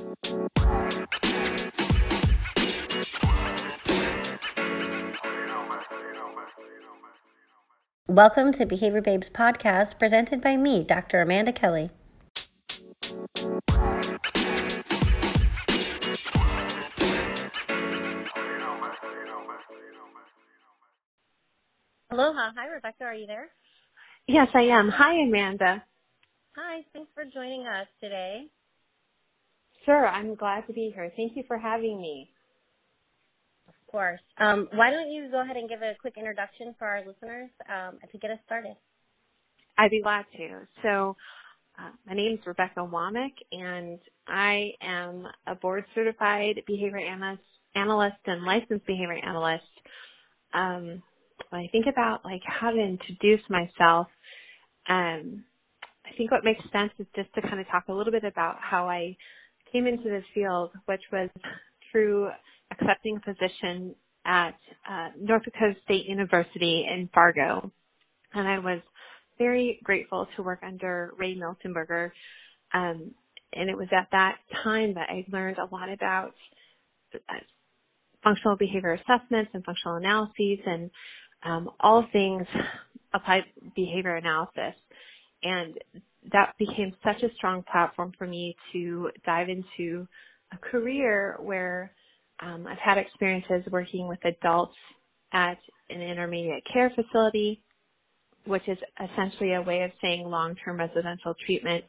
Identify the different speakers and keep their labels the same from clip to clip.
Speaker 1: Welcome to Behavior Babes podcast, presented by me, Dr. Amanda Kelly. Aloha. Hi, Rebecca. Are you there?
Speaker 2: Yes, I am. Hi, Amanda.
Speaker 1: Hi. Thanks for joining us today.
Speaker 2: Sure, I'm glad to be here. Thank you for having me.
Speaker 1: Of course. Why don't you go ahead and give a quick introduction for our listeners to get us started?
Speaker 2: I'd be glad to. So, my name is Rebecca Womack, and I am a board-certified behavior analyst and licensed behavior analyst. When I think about how to introduce myself, I think what makes sense is just to kind of talk a little bit about how I came into this field, which was through accepting a position at North Dakota State University in Fargo. And I was very grateful to work under Ray Miltenberger. And it was at that time that I learned a lot about functional behavior assessments and functional analyses and all things applied behavior analysis. And that became such a strong platform for me to dive into a career where I've had experiences working with adults at an intermediate care facility, which is essentially a way of saying long-term residential treatment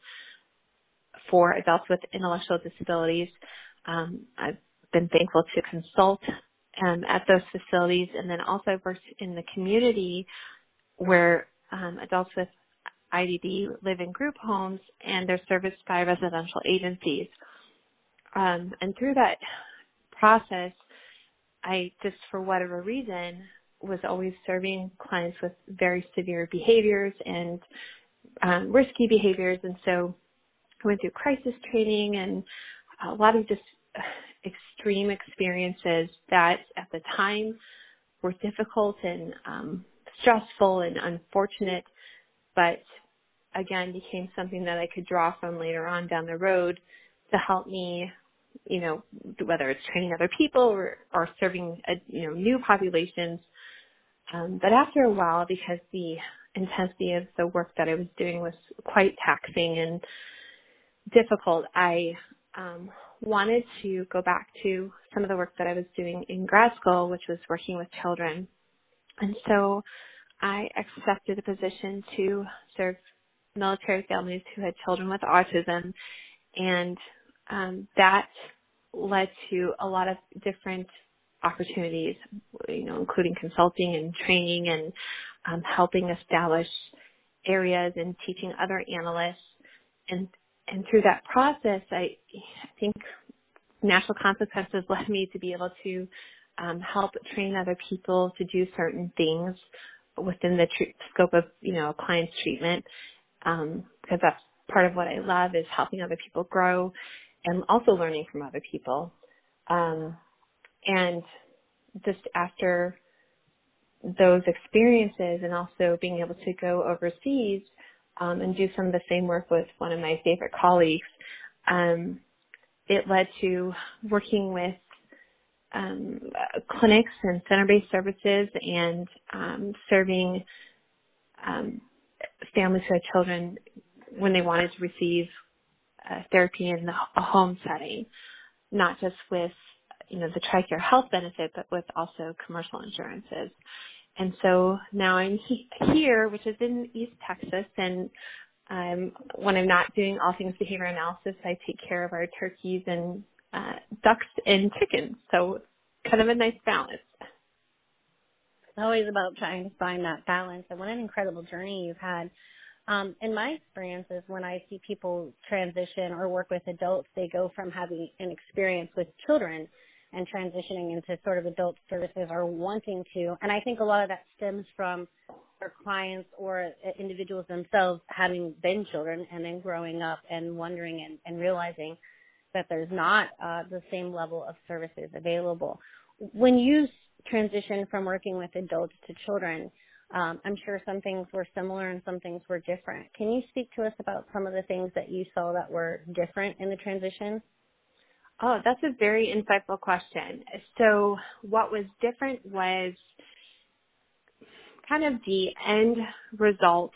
Speaker 2: for adults with intellectual disabilities. I've been thankful to consult at those facilities, and then also I've worked in the community where adults with IDD live in group homes, and they're serviced by residential agencies. And through that process, I just, for whatever reason, was always serving clients with very severe behaviors and risky behaviors. And so I went through crisis training and a lot of just extreme experiences that at the time were difficult and stressful and unfortunate, but again became something that I could draw from later on down the road to help me, whether it's training other people or serving, new populations. But after a while, because the intensity of the work that I was doing was quite taxing and difficult, I wanted to go back to some of the work that I was doing in grad school, which was working with children. And so I accepted a position to serve military families who had children with autism, and that led to a lot of different opportunities, including consulting and training and helping establish areas and teaching other analysts. And through that process, I think natural consequences led me to be able to help train other people to do certain things within the scope of, a client's treatment, because that's part of what I love, is helping other people grow and also learning from other people. And just after those experiences and also being able to go overseas and do some of the same work with one of my favorite colleagues, it led to working with clinics and center-based services and serving families who had children when they wanted to receive therapy in a home setting, not just with, the TRICARE health benefit, but with also commercial insurances. And so now I'm here, which is in East Texas, and when I'm not doing all things behavior analysis, I take care of our turkeys and ducks and chickens. So kind of a nice balance.
Speaker 1: It's always about trying to find that balance, and what an incredible journey you've had. In my experiences, when I see people transition or work with adults, they go from having an experience with children and transitioning into sort of adult services or wanting to. And I think a lot of that stems from our clients or individuals themselves having been children and then growing up and wondering and realizing that there's not the same level of services available. When you transition from working with adults to children, I'm sure some things were similar and some things were different. Can you speak to us about some of the things that you saw that were different in the transition?
Speaker 2: Oh, that's a very insightful question. So what was different was kind of the end result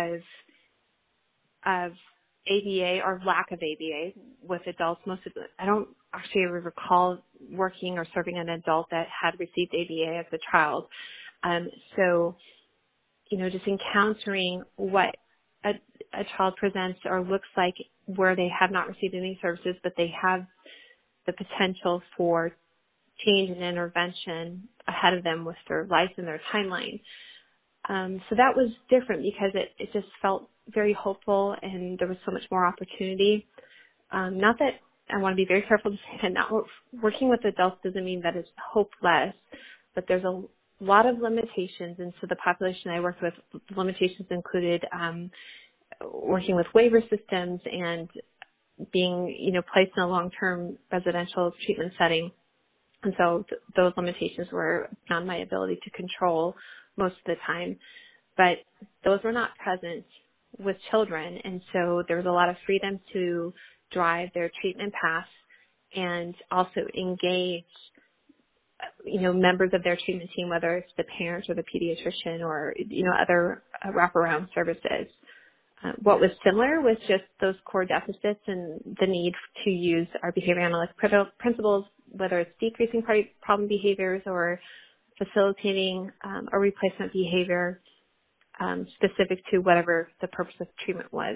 Speaker 2: of ABA or lack of ABA with adults. I don't actually recall working or serving an adult that had received ABA as a child. So, just encountering what a child presents or looks like where they have not received any services, but they have the potential for change and intervention ahead of them with their life and their timeline. So that was different because it just felt very hopeful and there was so much more opportunity. Not that I want to be very careful to say that not working with adults doesn't mean that it's hopeless, but there's a lot of limitations. And so the population I worked with, the limitations included working with waiver systems and being, placed in a long-term residential treatment setting. And so those limitations were beyond my ability to control most of the time. But those were not present with children. And so there was a lot of freedom to drive their treatment path and also engage, members of their treatment team, whether it's the parent or the pediatrician or, other wraparound services. What was similar was just those core deficits and the need to use our behavior analytic principles, whether it's decreasing problem behaviors or facilitating a replacement behavior specific to whatever the purpose of treatment was.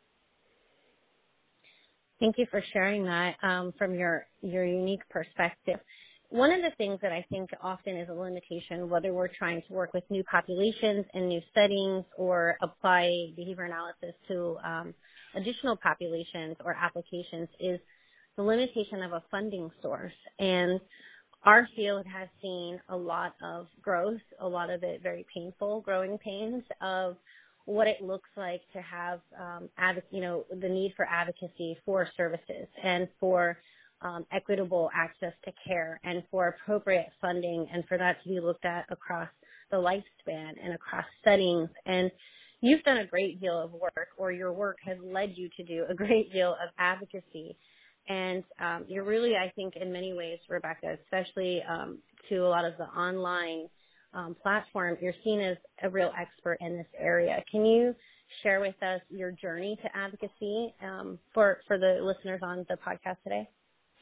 Speaker 1: Thank you for sharing that from your unique perspective. One of the things that I think often is a limitation, whether we're trying to work with new populations and new settings or apply behavior analysis to additional populations or applications, is the limitation of a funding source. And our field has seen a lot of growth, a lot of it very painful growing pains of what it looks like to have, the need for advocacy for services and for equitable access to care and for appropriate funding and for that to be looked at across the lifespan and across settings. And you've done a great deal of work, or your work has led you to do a great deal of advocacy. And you're really, I think, in many ways, Rebecca, especially to a lot of the online platform, you're seen as a real expert in this area. Can you share with us your journey to advocacy for the listeners on the podcast today?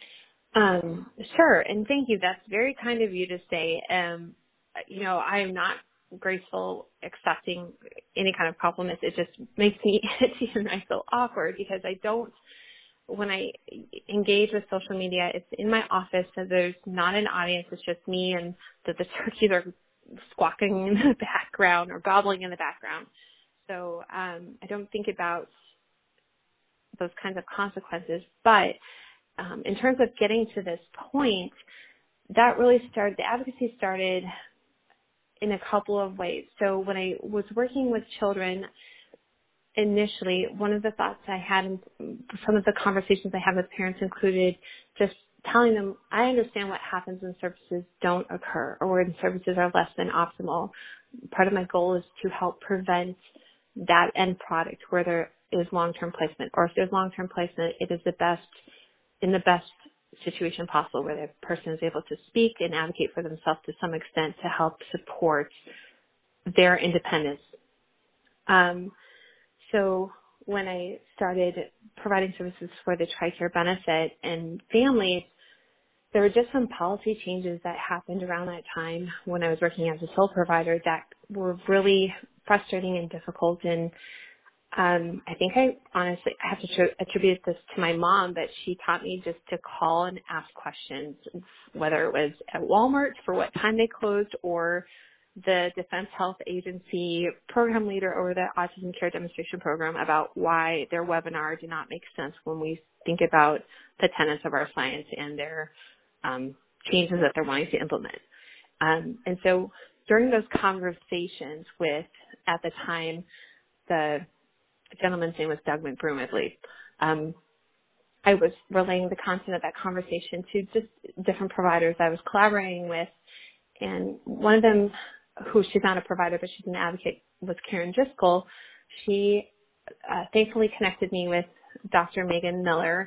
Speaker 2: Sure, and thank you. That's very kind of you to say. I am not graceful accepting any kind of compliment. It just makes me itchy and I feel awkward because when I engage with social media, it's in my office, so there's not an audience. It's just me and the turkeys are squawking in the background or gobbling in the background. So I don't think about those kinds of consequences. But in terms of getting to this point, the advocacy started in a couple of ways. So when I was working with children initially, one of the thoughts I had and some of the conversations I had with parents included just telling them, I understand what happens when services don't occur or when services are less than optimal. Part of my goal is to help prevent that end product where there is long-term placement, or if there's long-term placement, it is in the best situation possible where the person is able to speak and advocate for themselves to some extent to help support their independence. So when I started providing services for the TRICARE benefit and families, there were just some policy changes that happened around that time when I was working as a sole provider that were really frustrating and difficult. And I think I have to attribute this to my mom, but she taught me just to call and ask questions, whether it was at Walmart for what time they closed or the Defense Health Agency program leader or the Autism Care Demonstration Program about why their webinar did not make sense when we think about the tenets of our science and their changes that they're wanting to implement. And so during those conversations with, at the time, the gentleman's name was Doug McBroom, I believe, I was relaying the content of that conversation to just different providers I was collaborating with. And one of them, who she's not a provider, but she's an advocate, was Karen Driscoll. She thankfully connected me with Dr. Megan Miller,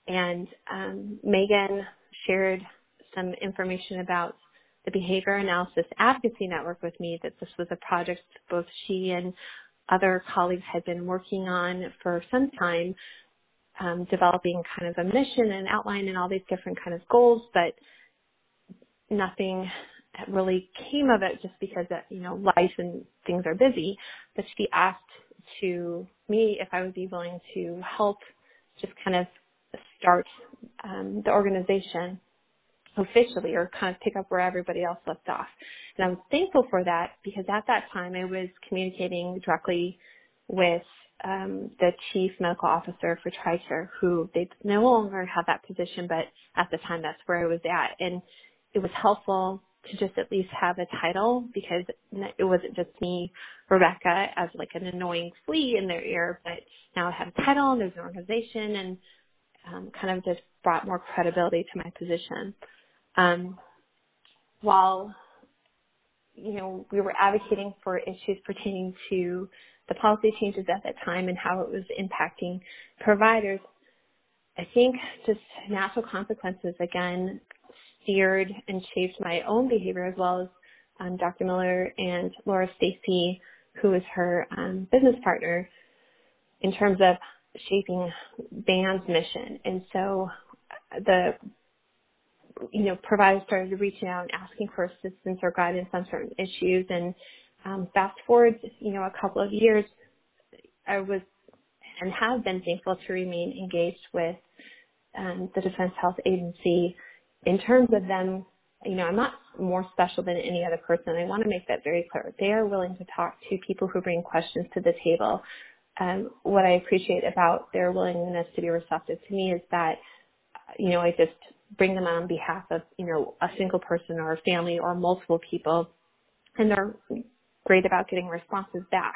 Speaker 2: And Megan shared some information about the Behavior Analysis Advocacy Network with me, that this was a project both she and other colleagues had been working on for some time, developing kind of a mission and outline and all these different kind of goals, but nothing really came of it just because life and things are busy. But she asked to me if I would be willing to help just kind of start the organization officially, or kind of pick up where everybody else left off. And I was thankful for that, because at that time I was communicating directly with the chief medical officer for TRICARE, who they no longer have that position, but at the time that's where I was at. And it was helpful to just at least have a title, because it wasn't just me, Rebecca, as like an annoying flea in their ear, but now I have a title and there's an organization, and kind of just brought more credibility to my position. While, we were advocating for issues pertaining to the policy changes at that time and how it was impacting providers, I think just natural consequences, again, steered and shaped my own behavior, as well as Dr. Miller and Laura Stacy, who is her business partner, in terms of shaping BAN's mission. And so the providers started reaching out and asking for assistance or guidance on certain issues. And fast forward, a couple of years, I was and have been thankful to remain engaged with the Defense Health Agency in terms of them. I'm not more special than any other person. I want to make that very clear. They are willing to talk to people who bring questions to the table. What I appreciate about their willingness to be receptive to me is that, I just bring them on behalf of, a single person or a family or multiple people, and they're great about getting responses back.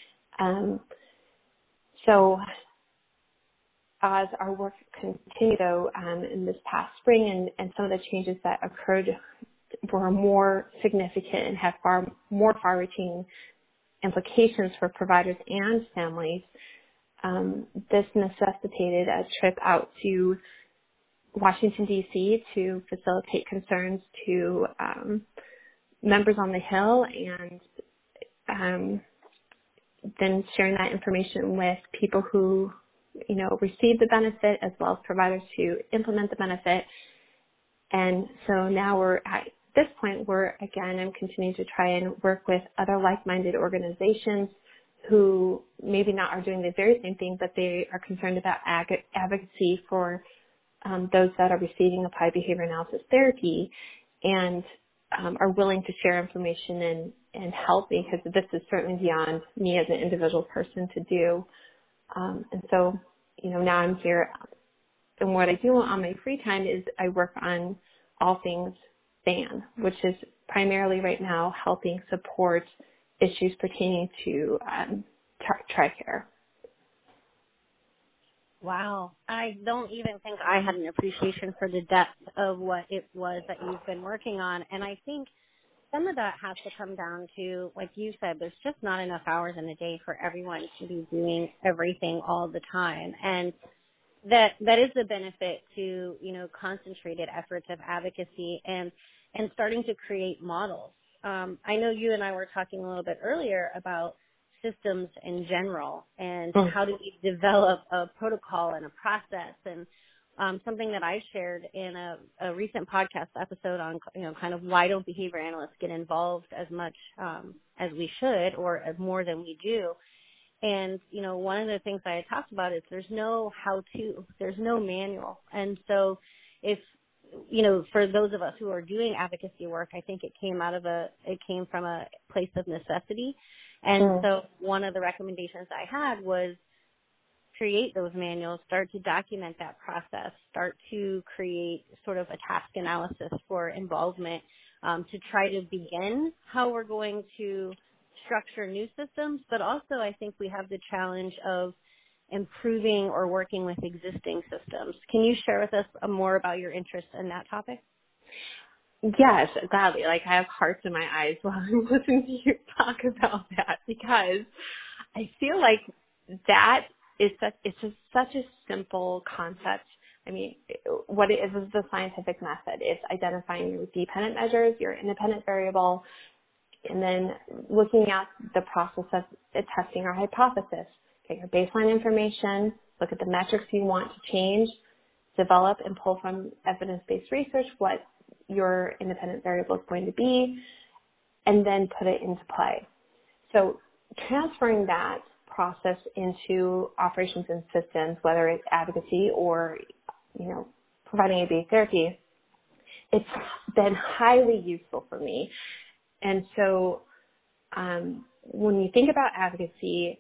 Speaker 2: So as our work continued, though, in this past spring, and some of the changes that occurred were more significant and have more far-reaching implications for providers and families, this necessitated a trip out to Washington, D.C. to facilitate concerns to members on the Hill, and then sharing that information with people who, receive the benefit, as well as providers who implement the benefit. And so now we're at this point where, again, I'm continuing to try and work with other like-minded organizations who maybe not are doing the very same thing, but they are concerned about advocacy for those that are receiving applied behavior analysis therapy, and are willing to share information and help me, because this is certainly beyond me as an individual person to do. And so, now I'm here, and what I do on my free time is I work on all things BAN, which is primarily right now helping support issues pertaining to TRICARE.
Speaker 1: Wow. I don't even think I had an appreciation for the depth of what it was that you've been working on. And I think some of that has to come down to, like you said, there's just not enough hours in a day for everyone to be doing everything all the time. And that is the benefit to, concentrated efforts of advocacy and starting to create models. I know you and I were talking a little bit earlier about systems in general, and how do we develop a protocol and a process, and something that I shared in a recent podcast episode on, kind of why don't behavior analysts get involved as much as we should, or as more than we do. And, one of the things I had talked about is there's no how-to, there's no manual. And so if, for those of us who are doing advocacy work, I think it came from a place of necessity. And so one of the recommendations I had was create those manuals, start to document that process, start to create sort of a task analysis for involvement, to try to begin how we're going to structure new systems. But also I think we have the challenge of improving or working with existing systems. Can you share with us more about your interest in that topic?
Speaker 2: Yes, gladly. Like, I have hearts in my eyes while I'm listening to you talk about that, because I feel like that is such a simple concept, I mean, what it is the scientific method. It's identifying your dependent measures, your independent variable, and then looking at the process of testing our hypothesis. Get your baseline information, look at the metrics you want to change, develop and pull from evidence-based research what your independent variable is going to be, and then put it into play. So transferring that process into operations and systems, whether it's advocacy or, providing ABA therapy, it's been highly useful for me. And so when you think about advocacy,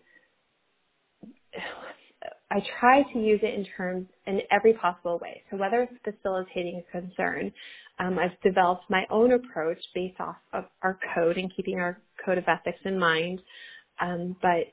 Speaker 2: I try to use it in every possible way. So whether it's facilitating a concern, I've developed my own approach based off of our code and keeping our code of ethics in mind. But,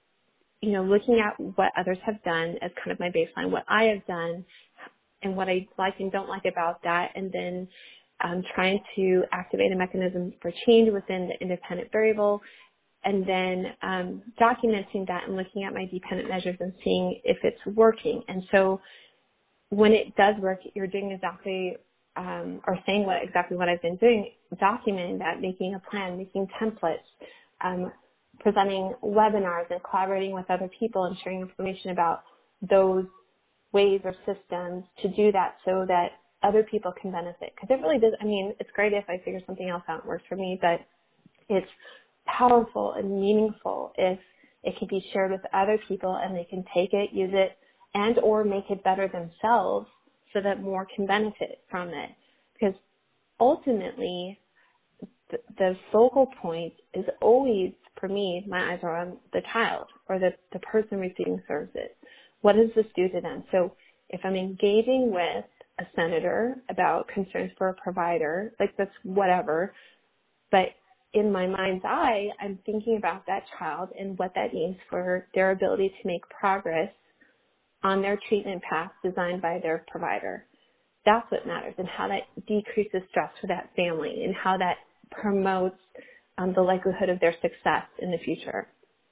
Speaker 2: looking at what others have done as kind of my baseline, what I have done and what I like and don't like about that, and then trying to activate a mechanism for change within the independent variable, and then documenting that and looking at my dependent measures and seeing if it's working. And so when it does work, you're doing exactly, or saying exactly what I've been doing, documenting that, making a plan, making templates, presenting webinars and collaborating with other people and sharing information about those ways or systems to do that so that other people can benefit. Because it really does, it's great if I figure something else out and works for me, but it's powerful and meaningful if it can be shared with other people and they can take it, use it, and or make it better themselves so that more can benefit from it. Because ultimately, the focal point is always, for me, my eyes are on the child or the person receiving services. What does this do to them? So if I'm engaging with a senator about concerns for a provider, that's whatever, but in my mind's eye, I'm thinking about that child and what that means for their ability to make progress on their treatment path designed by their provider. That's what matters, and how that decreases stress for that family and how that promotes the likelihood of their success in the future.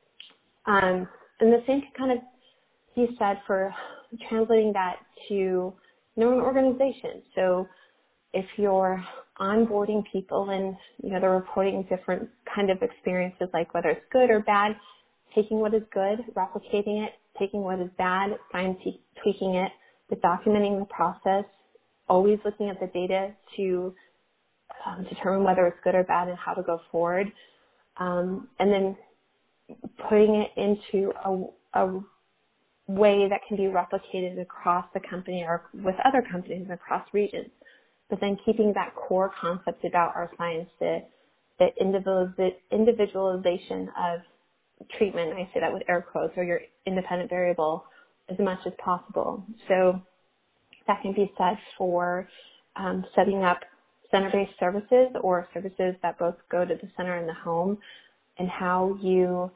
Speaker 2: And the same can kind of be said for translating that to an organization. So if you're onboarding people and, they're reporting different kind of experiences, like whether it's good or bad, taking what is good, replicating it, taking what is bad, fine-tweaking it, but documenting the process, always looking at the data to determine whether it's good or bad and how to go forward, and then putting it into a way that can be replicated across the company or with other companies across regions. But then keeping that core concept about our science, the individualization of treatment, I say that with air quotes, or your independent variable, as much as possible. So that can be said for setting up center-based services or services that both go to the center and the home, and how you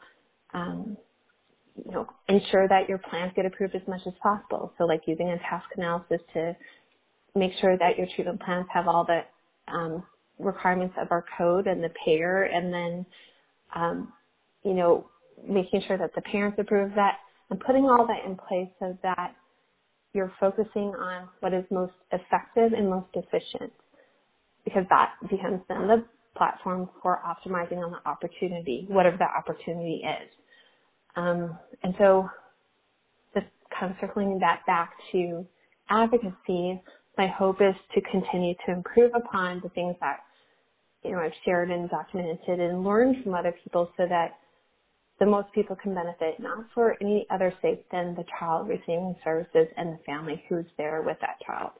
Speaker 2: ensure that your plans get approved as much as possible. So like using a task analysis to make sure that your treatment plans have all the requirements of our code and the payer, and then, making sure that the parents approve that, and putting all that in place so that you're focusing on what is most effective and most efficient, because that becomes then the platform for optimizing on the opportunity, whatever that opportunity is. And so just kind of circling that back to advocacy, my hope is to continue to improve upon the things that, I've shared and documented and learned from other people, so that the most people can benefit, not for any other sake than the child receiving services and the family who's there with that child.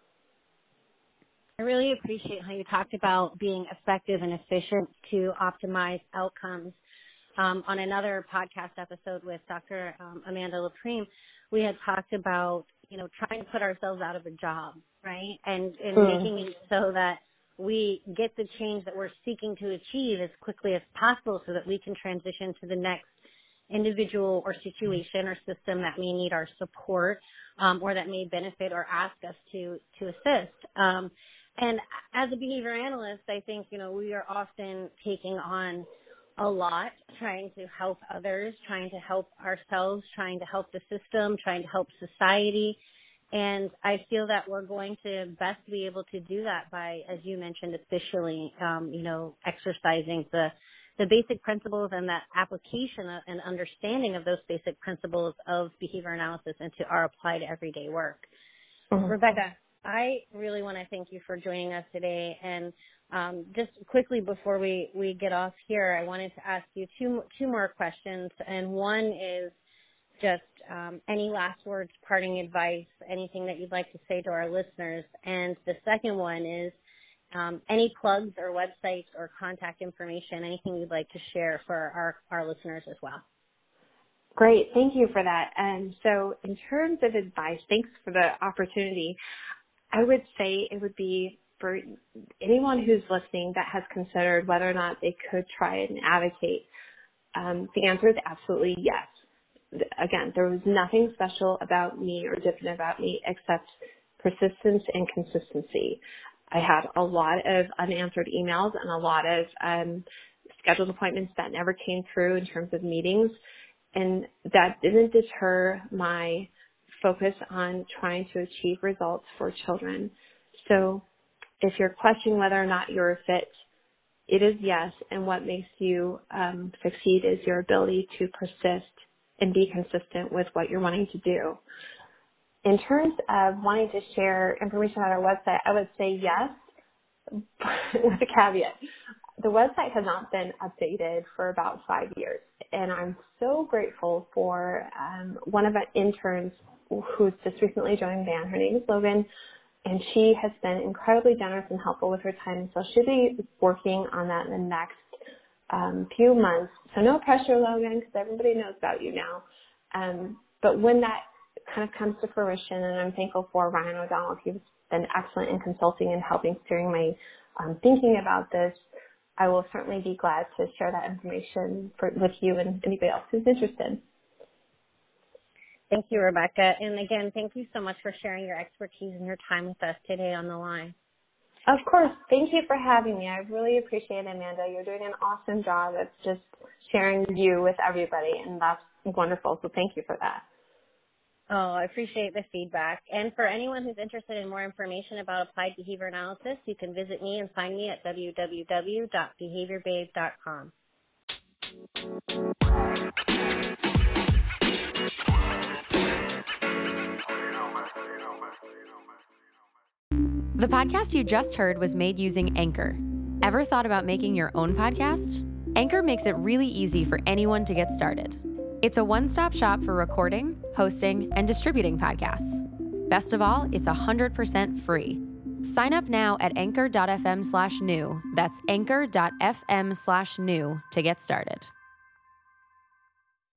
Speaker 1: I really appreciate how you talked about being effective and efficient to optimize outcomes. On another podcast episode with Dr. Amanda Lapreme, we had talked about, trying to put ourselves out of a job, right? And making it so that we get the change that we're seeking to achieve as quickly as possible, so that we can transition to the next individual or situation or system that may need our support, or that may benefit or ask us to assist. And as a behavior analyst, I think, we are often taking on a lot, trying to help others, trying to help ourselves, trying to help the system, trying to help society. And I feel that we're going to best be able to do that by, as you mentioned, officially, exercising the basic principles and that application and understanding of those basic principles of behavior analysis into our applied everyday work. Mm-hmm. Rebecca, I really want to thank you for joining us today. And just quickly before we get off here, I wanted to ask you two more questions. And one is just any last words, parting advice, anything that you'd like to say to our listeners. And the second one is any plugs or websites or contact information, anything you'd like to share for our listeners as well.
Speaker 2: Great. Thank you for that. And so in terms of advice, thanks for the opportunity. I would say it would be for anyone who's listening that has considered whether or not they could try and advocate. The answer is absolutely yes. Again, there was nothing special about me or different about me except persistence and consistency. I had a lot of unanswered emails and a lot of scheduled appointments that never came through in terms of meetings, and that didn't deter my focus on trying to achieve results for children. So if you're questioning whether or not you're a fit, it is yes, and what makes you succeed is your ability to persist and be consistent with what you're wanting to do. In terms of wanting to share information on our website, I would say yes, with a caveat. The website has not been updated for about 5 years, and I'm so grateful for one of our interns who's just recently joined BAN. Her name is Logan, and she has been incredibly generous and helpful with her time, so she'll be working on that in the next few months. So no pressure, Logan, because everybody knows about you now. But when that kind of comes to fruition, and I'm thankful for Ryan O'Donnell, he's been excellent in consulting and helping steering my thinking about this, I will certainly be glad to share that information with you and anybody else who's interested.
Speaker 1: Thank you, Rebecca. And again, thank you so much for sharing your expertise and your time with us today on the line.
Speaker 2: Of course. Thank you for having me. I really appreciate it, Amanda. You're doing an awesome job of just sharing you with everybody, and that's wonderful. So thank you for that.
Speaker 1: Oh, I appreciate the feedback. And for anyone who's interested in more information about applied behavior analysis, you can visit me and find me at www.behaviorbabe.com.
Speaker 3: The podcast you just heard was made using Anchor. Ever thought about making your own podcast? Anchor makes it really easy for anyone to get started. It's a one-stop shop for recording, hosting, and distributing podcasts. Best of all, it's 100% free. Sign up now at anchor.fm/new. That's anchor.fm/new to get started.